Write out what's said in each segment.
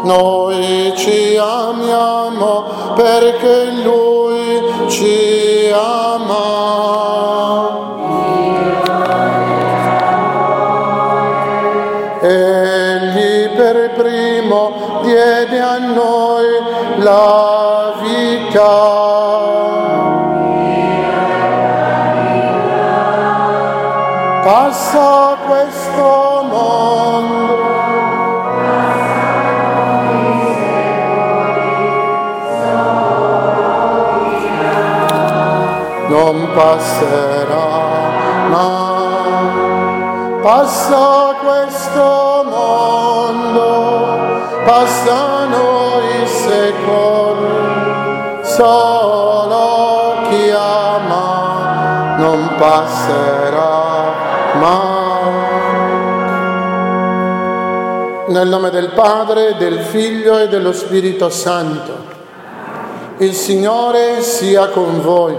Noi ci amiamo perché Lui ci ama. Egli per primo diede a noi la vita. Passa questo mondo, non passerà mai. Passa questo mondo, passano i secoli, solo chi ama non passerà mai. Nel nome del Padre, del Figlio e dello Spirito Santo. Il Signore sia con voi.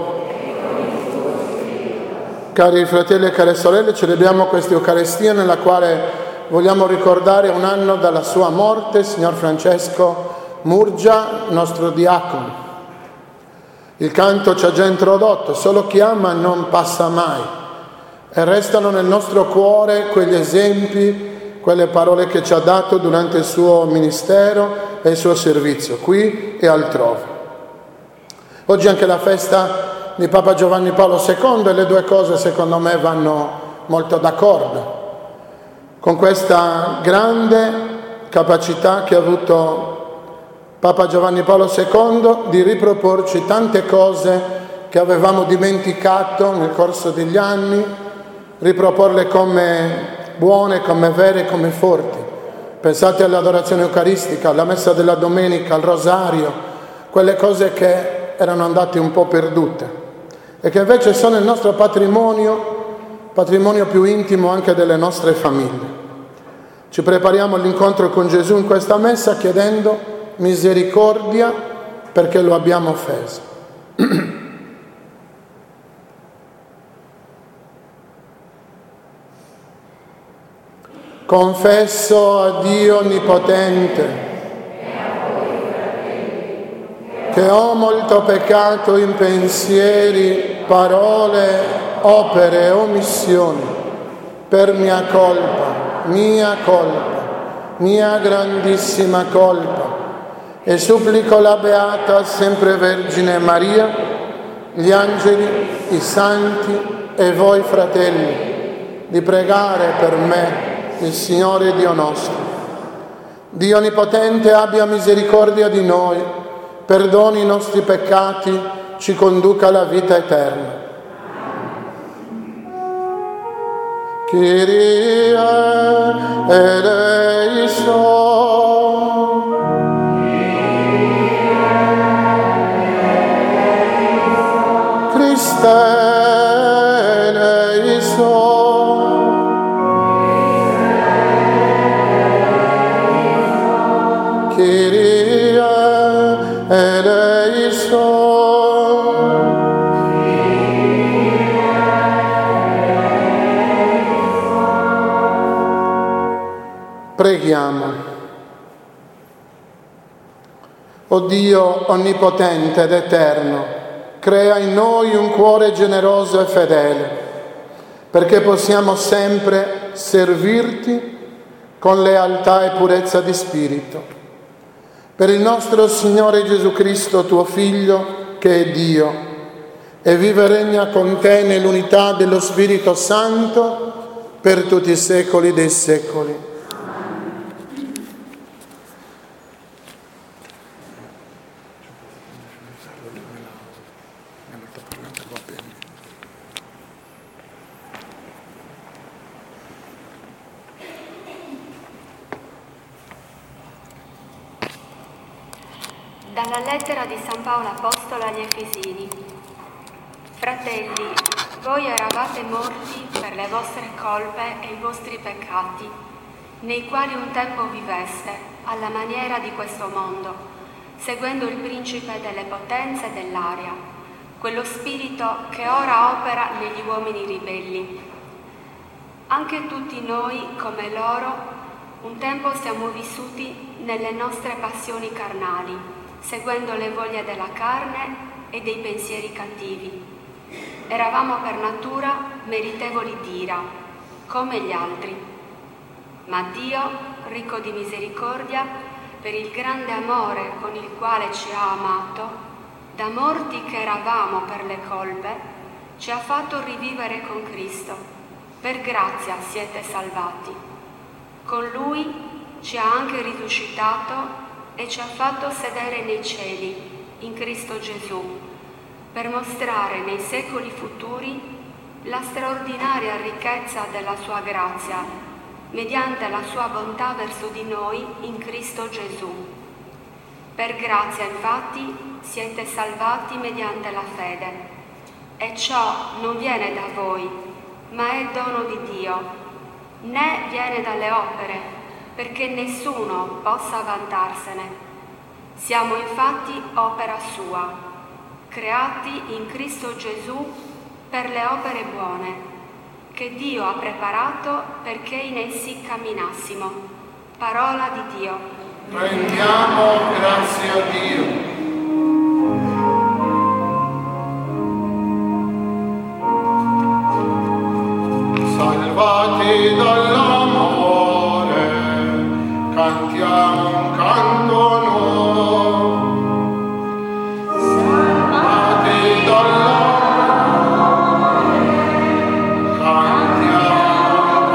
Cari fratelli e care sorelle, celebriamo questa Eucaristia nella quale vogliamo ricordare un anno dalla sua morte, Signor Francesco Murgia, nostro diacono. Il canto ci ha già introdotto, solo chi ama non passa mai. E restano nel nostro cuore quegli esempi, quelle parole che ci ha dato durante il suo ministero e il suo servizio, qui e altrove. Oggi è anche la festa di Papa Giovanni Paolo II e le due cose secondo me vanno molto d'accordo. Con questa grande capacità che ha avuto Papa Giovanni Paolo II di riproporci tante cose che avevamo dimenticato nel corso degli anni, riproporle come buone, come vere, come forti. Pensate all'adorazione eucaristica, alla messa della domenica, al rosario, quelle cose che erano andate un po' perdute e che invece sono il nostro patrimonio più intimo anche delle nostre famiglie. Ci prepariamo all'incontro con Gesù in questa messa chiedendo misericordia perché lo abbiamo offeso. Confesso a Dio Onnipotente che ho molto peccato in pensieri, parole, opere e omissioni, per mia grandissima colpa, e supplico la Beata Sempre Vergine Maria, gli angeli, i santi e voi fratelli, di pregare per me il Signore Dio nostro. Dio Onnipotente abbia misericordia di noi, perdoni i nostri peccati, ci conduca alla vita eterna. Kyrie eleison. Christe eleison. Kyrie eleison. Preghiamo. O Dio onnipotente ed eterno, crea in noi un cuore generoso e fedele, perché possiamo sempre servirti con lealtà e purezza di spirito. Per il nostro Signore Gesù Cristo, tuo Figlio, che è Dio, e vive e regna con te nell'unità dello Spirito Santo per tutti i secoli dei secoli. Dalla lettera di San Paolo Apostolo agli Efesini. Fratelli, voi eravate morti per le vostre colpe e i vostri peccati, nei quali un tempo viveste, alla maniera di questo mondo, seguendo il principe delle potenze dell'aria, quello spirito che ora opera negli uomini ribelli. Anche tutti noi, come loro, Un tempo siamo vissuti nelle nostre passioni carnali, seguendo le voglie della carne e dei pensieri cattivi. Eravamo per natura meritevoli d'ira, come gli altri. Ma Dio, ricco di misericordia, per il grande amore con il quale ci ha amato, da morti che eravamo per le colpe, ci ha fatto rivivere con Cristo. Per grazia siete salvati. Con Lui ci ha anche risuscitato e ci ha fatto sedere nei cieli, in Cristo Gesù, per mostrare nei secoli futuri la straordinaria ricchezza della sua grazia, mediante la sua bontà verso di noi in Cristo Gesù. Per grazia, infatti, siete salvati mediante la fede. E ciò non viene da voi, ma è dono di Dio, né viene dalle opere, perché nessuno possa vantarsene. Siamo infatti opera sua, creati in Cristo Gesù per le opere buone, che Dio ha preparato perché in essi camminassimo. Parola di Dio. Rendiamo grazie a Dio. Salvati dall'amore, cantiamo un canto nuovo. Salvati dall'amore, cantiamo un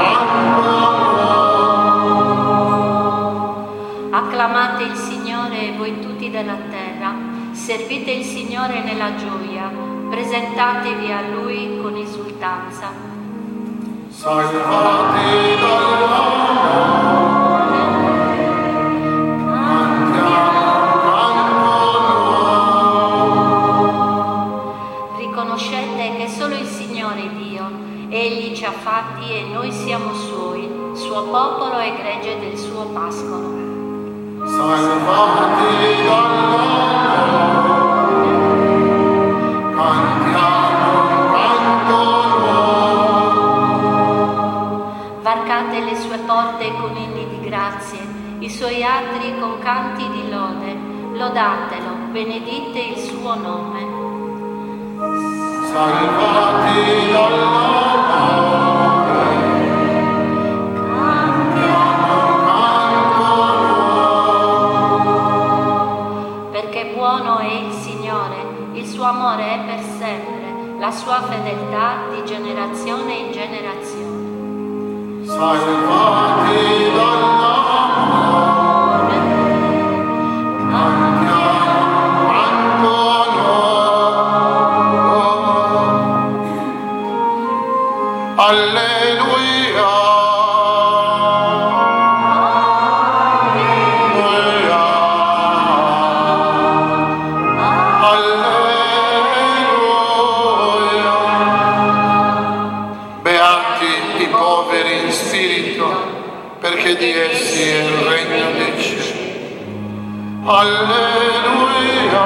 canto nuovo. Acclamate il Signore, voi tutti della terra, servite il Signore nella gioia, presentatevi a Lui con esultanza. Salvati dall'amore, cantiamo un canto nuovo. Riconoscete che solo il Signore è Dio, Egli ci ha fatti e noi siamo Suoi, Suo popolo e gregge del Suo pascolo. Salvati dall'amore, cantiamo un canto nuovo. Varcate le sue porte con inni di grazie, i suoi atri con canti di lode. Lodatelo, benedite il suo nome. Salvati dall'amore, cantiamo un canto nuovo. Perché buono è il Signore, il suo amore è per sempre, la sua fedeltà di generazione in generazione. Salvati dall'amore, cantiamo un canto nuovo. Alleluia. Perché di essi è il regno dei cieli. Alleluia.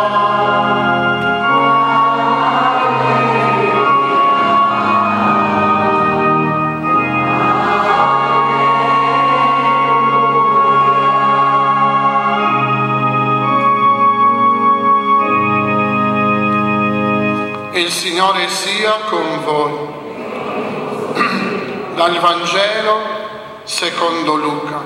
Il Signore sia con voi. Dal Vangelo secondo Luca.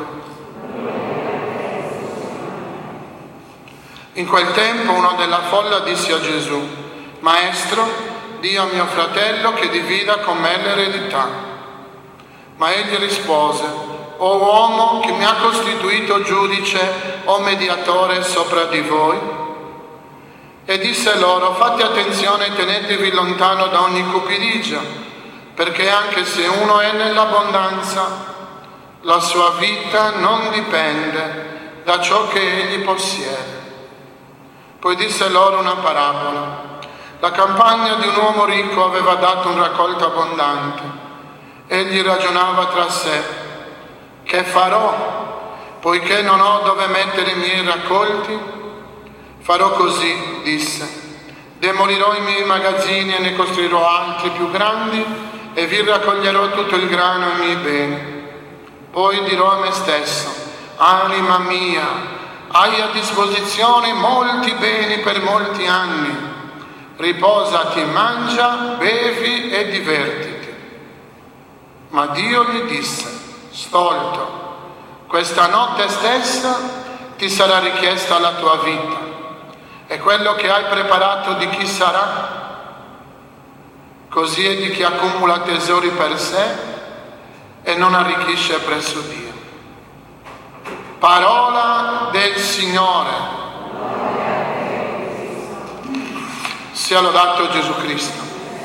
In quel tempo uno della folla disse a Gesù: Maestro, di a mio fratello che divida con me l'eredità. Ma egli rispose: O uomo, chi mi ha costituito giudice o mediatore sopra di voi? E disse loro: Fate attenzione e tenetevi lontano da ogni cupidigia, perché anche se uno è nell'abbondanza, la sua vita non dipende da ciò che egli possiede. Poi disse loro una parabola. La campagna di un uomo ricco aveva dato un raccolto abbondante. Egli ragionava tra sé: che farò, poiché non ho dove mettere i miei raccolti? Farò così, disse. Demolirò i miei magazzini e ne costruirò altri più grandi e vi raccoglierò tutto il grano e i miei beni. Poi dirò a me stesso: anima mia, hai a disposizione molti beni per molti anni. Riposati, mangia, bevi e divertiti. Ma Dio gli disse, stolto, questa notte stessa ti sarà richiesta la tua vita, e quello che hai preparato di chi sarà? Così è di chi accumula tesori per sé e non arricchisce presso Dio. Parola del Signore. Sia lodato Gesù Cristo.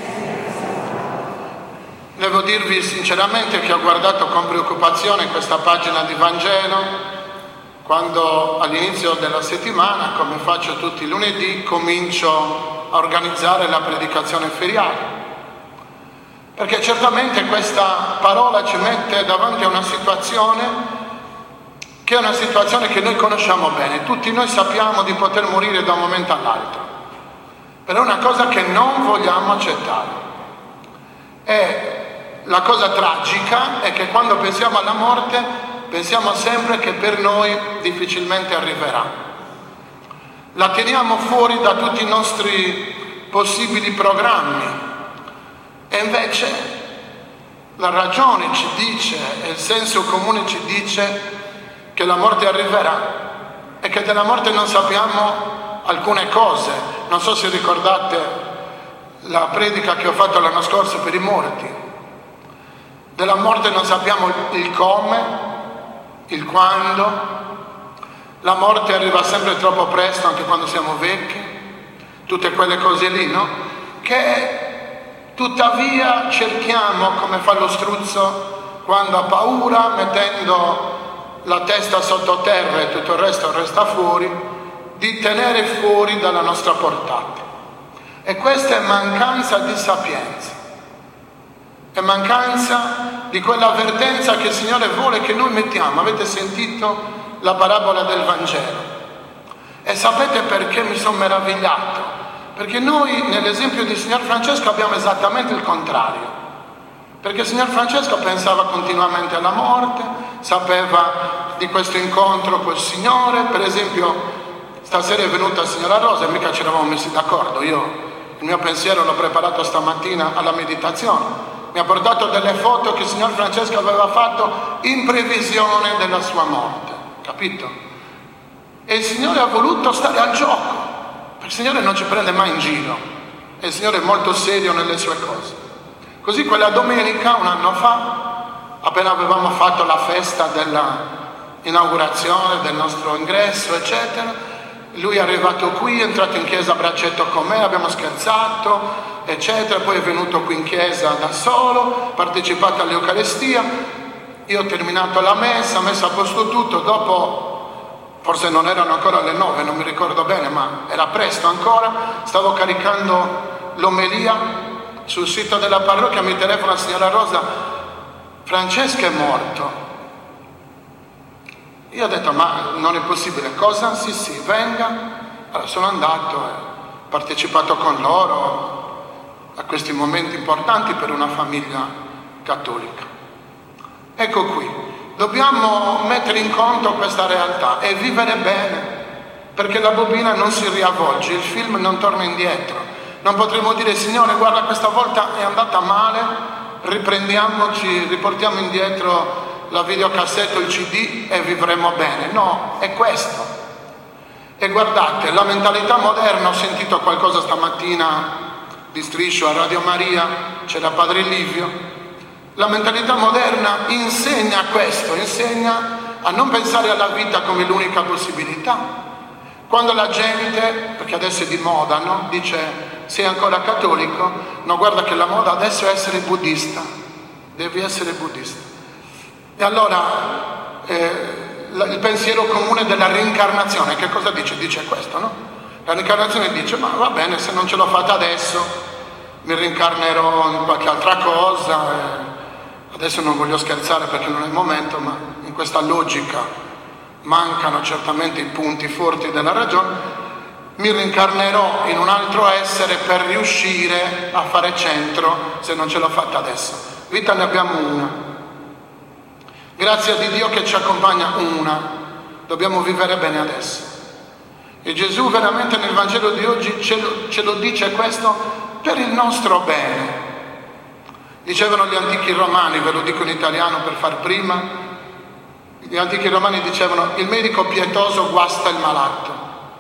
Devo dirvi sinceramente che ho guardato con preoccupazione questa pagina di Vangelo quando all'inizio della settimana, come faccio tutti i lunedì, comincio a organizzare la predicazione feriale. Perché certamente questa parola ci mette davanti a una situazione che è una situazione che noi conosciamo bene. Tutti noi sappiamo di poter morire da un momento all'altro. Però è una cosa che non vogliamo accettare. E la cosa tragica è che quando pensiamo alla morte pensiamo sempre che per noi difficilmente arriverà. La teniamo fuori da tutti i nostri possibili programmi e invece la ragione ci dice e il senso comune ci dice che la morte arriverà e che della morte non sappiamo alcune cose. Non so se ricordate la predica che ho fatto l'anno scorso per i morti. Della morte non sappiamo il come, il quando. La morte arriva sempre troppo presto, anche quando siamo vecchi. Tutte quelle cose lì, no? Che tuttavia cerchiamo, come fa lo struzzo quando ha paura, mettendo la testa sottoterra e tutto il resto resta fuori, di tenere fuori dalla nostra portata. E questa è mancanza di sapienza, è mancanza di quell'avvertenza che il Signore vuole che noi mettiamo. Avete sentito la parabola del Vangelo e sapete perché mi sono meravigliato? Perché noi nell'esempio di Signor Francesco abbiamo esattamente il contrario. Perché il Signor Francesco pensava continuamente alla morte, sapeva di questo incontro col Signore. Per esempio stasera è venuta la signora Rosa e mica ci eravamo messi d'accordo. Io il mio pensiero l'ho preparato stamattina alla meditazione. Mi ha portato delle foto che il Signor Francesco aveva fatto in previsione della sua morte, capito? E il Signore ha voluto stare al gioco, perché il Signore non ci prende mai in giro e il Signore è molto serio nelle sue cose. Così quella domenica, un anno fa, appena avevamo fatto la festa dell'inaugurazione del nostro ingresso, eccetera, lui è arrivato qui, è entrato in chiesa a braccetto con me, abbiamo scherzato, eccetera, poi è venuto qui in chiesa da solo, partecipato all'Eucaristia, io ho terminato la messa, ho messo a posto tutto, dopo, forse non erano ancora le 9, non mi ricordo bene, ma era presto ancora, stavo caricando l'omelia sul sito della parrocchia, mi telefona la signora Rosa, Francesco è morto. Io ho detto, ma non è possibile, cosa? Sì, venga. Allora sono andato e ho partecipato con loro a questi momenti importanti per una famiglia cattolica. Ecco qui, dobbiamo mettere in conto questa realtà e vivere bene, perché la bobina non si riavvolge, il film non torna indietro. Non potremo dire, Signore, guarda, questa volta è andata male, riprendiamoci, riportiamo indietro la videocassetta, il CD e vivremo bene. No, è questo. E guardate, la mentalità moderna, ho sentito qualcosa stamattina di Striscio a Radio Maria, c'era Padre Livio, la mentalità moderna insegna questo, insegna a non pensare alla vita come l'unica possibilità. Quando la gente, perché adesso è di moda, no? Dice, sei ancora cattolico? No, guarda che la moda adesso è essere buddista, devi essere buddista. E allora il pensiero comune della reincarnazione, che cosa dice? Dice questo, no? La reincarnazione dice, ma va bene, se non ce l'ho fatta adesso, mi reincarnerò in qualche altra cosa. Adesso non voglio scherzare perché non è il momento, ma in questa logica mancano certamente i punti forti della ragione. Mi reincarnerò in un altro essere per riuscire a fare centro se non ce l'ho fatta adesso. Vita ne abbiamo una. Grazia di Dio che ci accompagna dobbiamo vivere bene adesso. E Gesù veramente nel Vangelo di oggi ce lo dice questo per il nostro bene. Dicevano gli antichi romani, ve lo dico in italiano per far prima, gli antichi romani dicevano: il medico pietoso guasta il malato.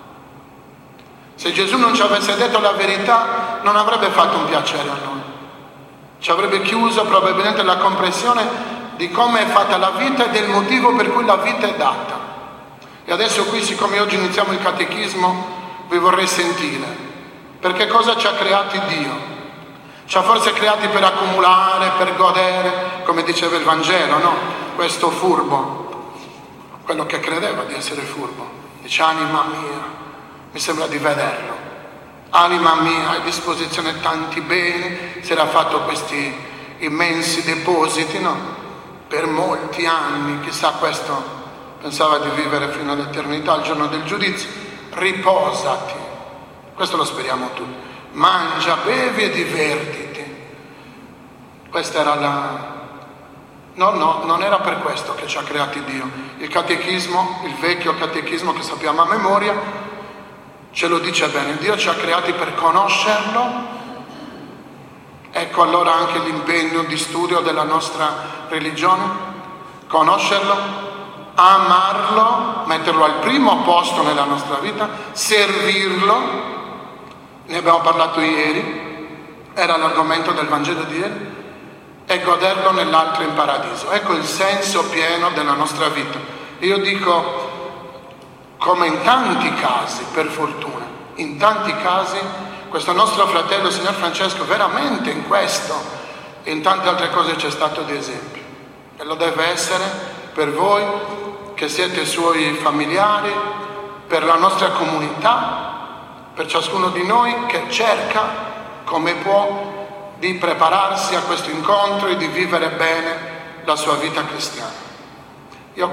Se Gesù non ci avesse detto la verità, non avrebbe fatto un piacere a noi. Ci avrebbe chiuso probabilmente la comprensione di come è fatta la vita e del motivo per cui la vita è data. E adesso qui, siccome oggi iniziamo il catechismo, vi vorrei sentire. Perché cosa ci ha creati Dio? Ci ha forse creati per accumulare, per godere, come diceva il Vangelo, no? Questo furbo, quello che credeva di essere furbo, dice: anima mia, mi sembra di vederlo, anima mia, hai a disposizione tanti beni, si era fatto questi immensi depositi, no? Per molti anni, chissà, questo pensava di vivere fino all'eternità, al giorno del giudizio. Riposati, questo lo speriamo tutti. Mangia, bevi e divertiti. Questa era No, non era per questo che ci ha creati Dio. Il catechismo, il vecchio catechismo che sappiamo a memoria, ce lo dice bene. Dio ci ha creati per conoscerlo. Ecco allora anche l'impegno di studio della nostra religione: conoscerlo, amarlo, metterlo al primo posto nella nostra vita, servirlo. Ne abbiamo parlato ieri, era l'argomento del Vangelo di ieri, e goderlo nell'altro in paradiso. Ecco il senso pieno della nostra vita. Io dico, come in tanti casi, per fortuna, in tanti casi, questo nostro fratello, signor Francesco, veramente in questo e in tante altre cose ci è stato di esempio. E lo deve essere per voi che siete suoi familiari, per la nostra comunità, per ciascuno di noi che cerca, come può, di prepararsi a questo incontro e di vivere bene la sua vita cristiana. Io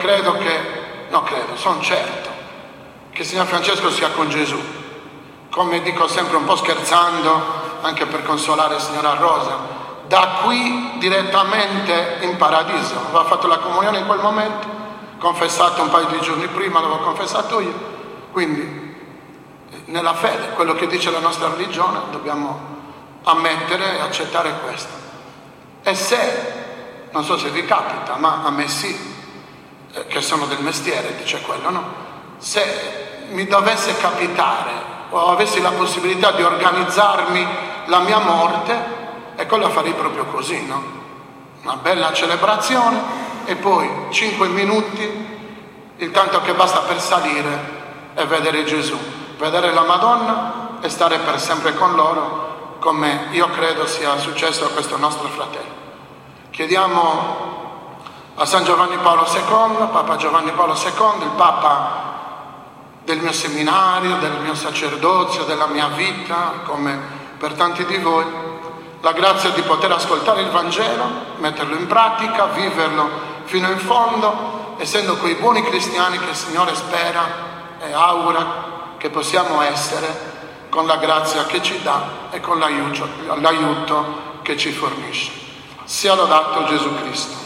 sono certo che il Signor Francesco sia con Gesù, come dico sempre un po' scherzando, anche per consolare signora Rosa, da qui direttamente in paradiso. Aveva fatto la comunione in quel momento, confessato un paio di giorni prima, l'avevo confessato io, quindi nella fede, quello che dice la nostra religione, dobbiamo ammettere e accettare questo. E se, non so se vi capita, ma a me sì, che sono del mestiere, dice quello, no? Se mi dovesse capitare o avessi la possibilità di organizzarmi la mia morte, ecco, la farei proprio così, no? Una bella celebrazione e poi 5 minuti, il tanto che basta per salire e vedere Gesù, vedere la Madonna e stare per sempre con loro, come io credo sia successo a questo nostro fratello. Chiediamo a San Giovanni Paolo II, Papa Giovanni Paolo II, il Papa del mio seminario, del mio sacerdozio, della mia vita, come per tanti di voi, la grazia di poter ascoltare il Vangelo, metterlo in pratica, viverlo fino in fondo, essendo quei buoni cristiani che il Signore spera e augura che possiamo essere, con la grazia che ci dà e con l'aiuto che ci fornisce. Sia lodato Gesù Cristo.